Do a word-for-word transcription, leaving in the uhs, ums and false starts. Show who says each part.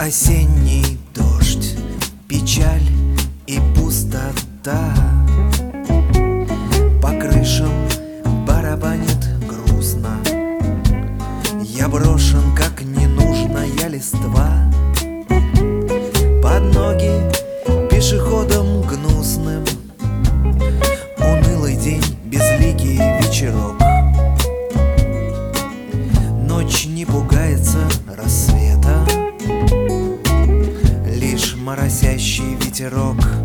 Speaker 1: Осенний дождь, печаль и пустота. По крышам барабанит грустно. Я брошен, как ненужная листва. Под ноги пешеходом гнусным. Унылый день, безликий вечерок. Ночь не пугается рассвета, лишь моросящий ветерок.